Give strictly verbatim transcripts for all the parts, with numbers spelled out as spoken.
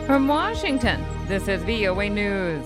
From Washington, this is V O A News.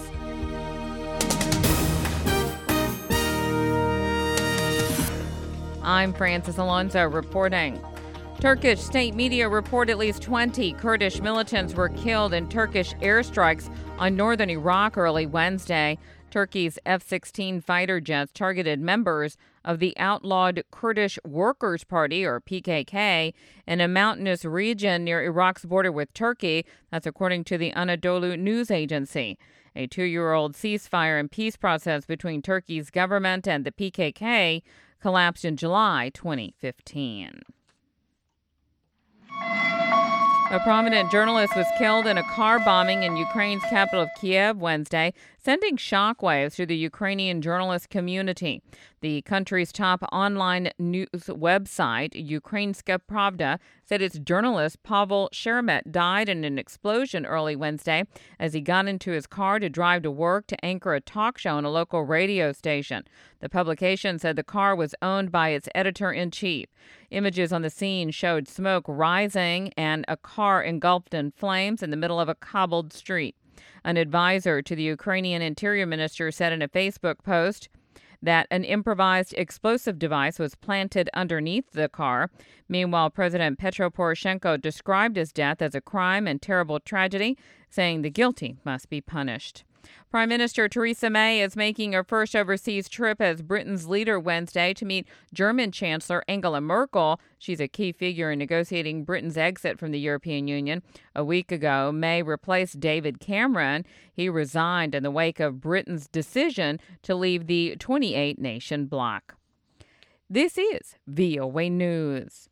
I'm Francis Alonso reporting. Turkish state media report at least twenty Kurdish militants were killed in Turkish airstrikes on northern Iraq early Wednesday. Turkey's F sixteen fighter jets targeted members of the outlawed Kurdish Workers' Party, or P K K, in a mountainous region near Iraq's border with Turkey. That's according to the Anadolu news agency. A two-year-old ceasefire and peace process between Turkey's government and the P K K collapsed in July twenty fifteen. A prominent journalist was killed in a car bombing in Ukraine's capital of Kiev Wednesday, sending shockwaves through the Ukrainian journalist community. The country's top online news website, Ukrainska Pravda, said its journalist Pavel Sheremet died in an explosion early Wednesday as he got into his car to drive to work to anchor a talk show on a local radio station. The publication said the car was owned by its editor-in-chief. Images on the scene showed smoke rising and a car engulfed in flames in the middle of a cobbled street. An advisor to the Ukrainian Interior Minister said in a Facebook post that an improvised explosive device was planted underneath the car. Meanwhile, President Petro Poroshenko described his death as a crime and terrible tragedy, saying the guilty must be punished. Prime Minister Theresa May is making her first overseas trip as Britain's leader Wednesday to meet German Chancellor Angela Merkel. She's a key figure in negotiating Britain's exit from the European Union. A week ago, May replaced David Cameron. He resigned in the wake of Britain's decision to leave the twenty-eight nation bloc. This is V O A News.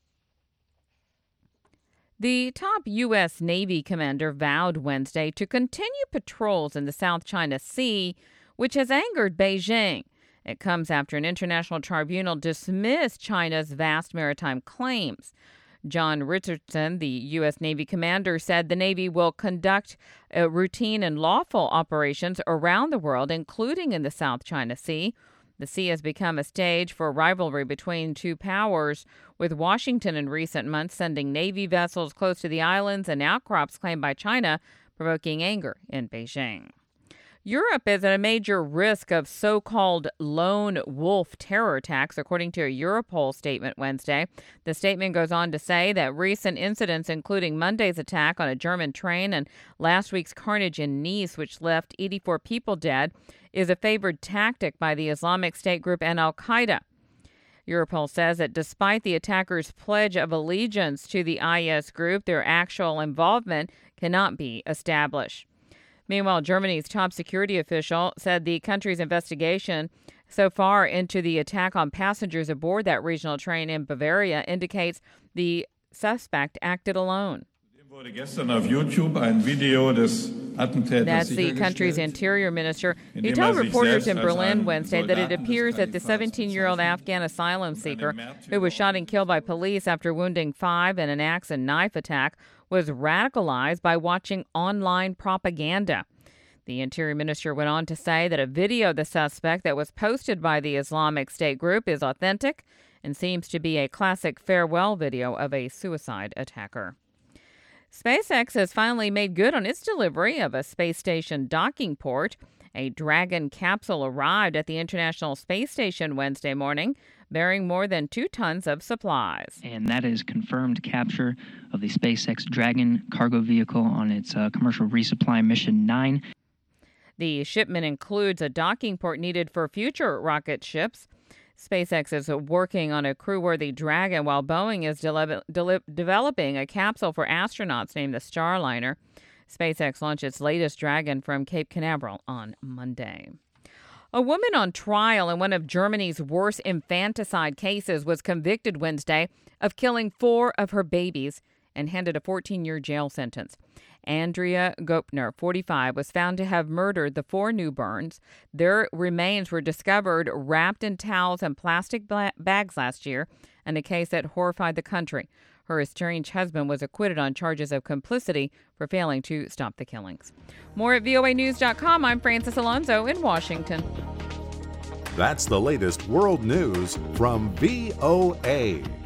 The top U S. Navy commander vowed Wednesday to continue patrols in the South China Sea, which has angered Beijing. It comes after an international tribunal dismissed China's vast maritime claims. John Richardson, the U S. Navy commander, said the Navy will conduct uh, routine and lawful operations around the world, including in the South China Sea. The sea has become a stage for rivalry between two powers, with Washington in recent months sending Navy vessels close to the islands and outcrops claimed by China, provoking anger in Beijing. Europe is at a major risk of so-called lone wolf terror attacks, according to a Europol statement Wednesday. The statement goes on to say that recent incidents, including Monday's attack on a German train and last week's carnage in Nice, which left eighty-four people dead, is a favored tactic by the Islamic State group and al-Qaeda. Europol says that despite the attackers' pledge of allegiance to the I S group, their actual involvement cannot be established. Meanwhile, Germany's top security official said the country's investigation so far into the attack on passengers aboard that regional train in Bavaria indicates the suspect acted alone. That's the country's interior minister. He told reporters in Berlin Wednesday that it appears that the seventeen-year-old Afghan asylum seeker who was shot and killed by police after wounding five in an axe and knife attack was radicalized by watching online propaganda. The interior minister went on to say that a video of the suspect that was posted by the Islamic State group is authentic and seems to be a classic farewell video of a suicide attacker. SpaceX has finally made good on its delivery of a space station docking port. A Dragon capsule arrived at the International Space Station Wednesday morning, bearing more than two tons of supplies. And that is confirmed capture of the SpaceX Dragon cargo vehicle on its uh, commercial resupply mission nine. The shipment includes a docking port needed for future rocket ships. SpaceX is working on a crew-worthy Dragon while Boeing is de- de- developing a capsule for astronauts named the Starliner. SpaceX launched its latest Dragon from Cape Canaveral on Monday. A woman on trial in one of Germany's worst infanticide cases was convicted Wednesday of killing four of her babies and handed a fourteen-year jail sentence. Andrea Gopner, forty-five, was found to have murdered the four newborns. Their remains were discovered wrapped in towels and plastic ba- bags last year in a case that horrified the country. Her estranged husband was acquitted on charges of complicity for failing to stop the killings. More at V O A news dot com. I'm Francis Alonso in Washington. That's the latest world news from V O A.